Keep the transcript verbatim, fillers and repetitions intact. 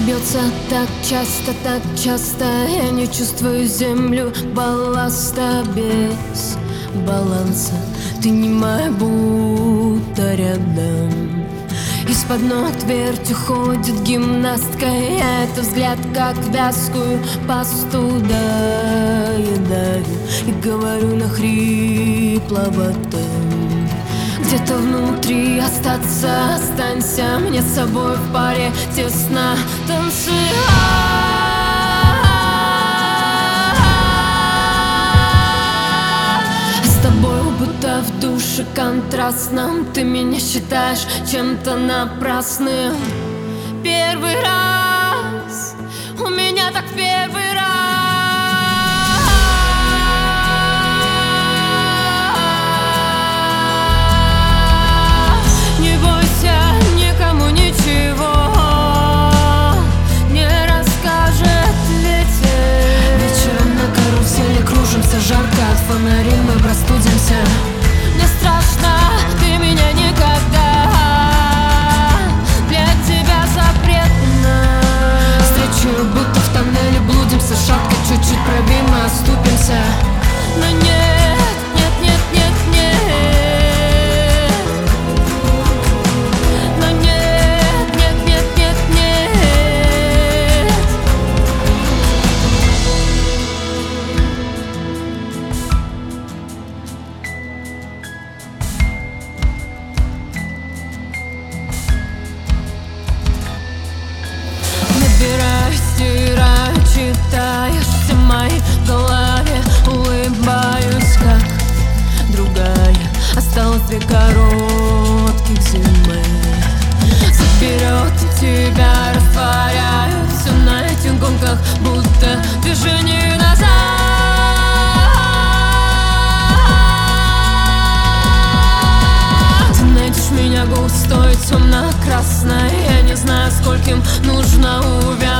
Бьется так часто, так часто, я не чувствую землю балласта. Без баланса ты не моя, будто рядом. Из-под ног твердь уходит гимнастка, я это взгляд, как вязкую пасту доедаю и говорю на хрипловатом. Где-то внутри остаться, останься мне с собой в паре, тесно танцевать. С тобой будто в душе контрастном, ты меня считаешь чем-то напрасным. Первый раз, у меня так в первый раз. Жарко от фонарей, мы простудимся. Мне страшно, ты меня никогда. Для тебя запретно. Встречу будто в тоннеле, блудимся шатко, чуть-чуть правее мы оступимся. Но нет, нет, нет, нет, нет. Но нет, нет, нет, нет, нет. Набираю, стираю, читаешь все мои в голове. Улыбаюсь, как другая. Осталось две коротких зимы. Вперед от тебя растворяю все на этих гонках, будто движение назад. Ты найдешь меня густой, темно-красной, я не знаю, скольким нужно увязать.